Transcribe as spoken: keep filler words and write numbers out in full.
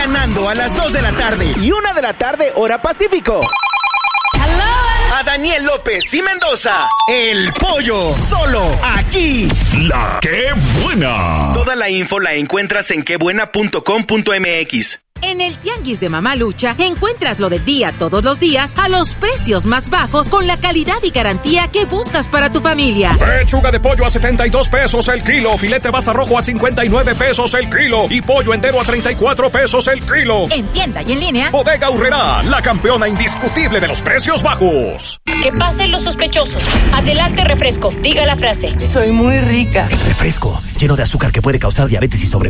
ganando a las dos de la tarde y una de la tarde, hora Pacífico. A Daniel López y Mendoza, El Pollo, solo aquí. La Qué Buena. Toda la info la encuentras en quebuena punto com punto mx. En el Tianguis de Mamalucha encuentras lo del día todos los días a los precios más bajos con la calidad y garantía que buscas para tu familia. Pechuga de pollo a setenta y dos pesos el kilo, filete basta rojo a cincuenta y nueve pesos el kilo y pollo entero a treinta y cuatro pesos el kilo. En tienda y en línea. Bodega Aurrerá, la campeona indiscutible de los precios bajos. Que pasen los sospechosos. Adelante, refresco. Diga la frase. Soy muy rica. El refresco, lleno de azúcar que puede causar diabetes y sobrepeso.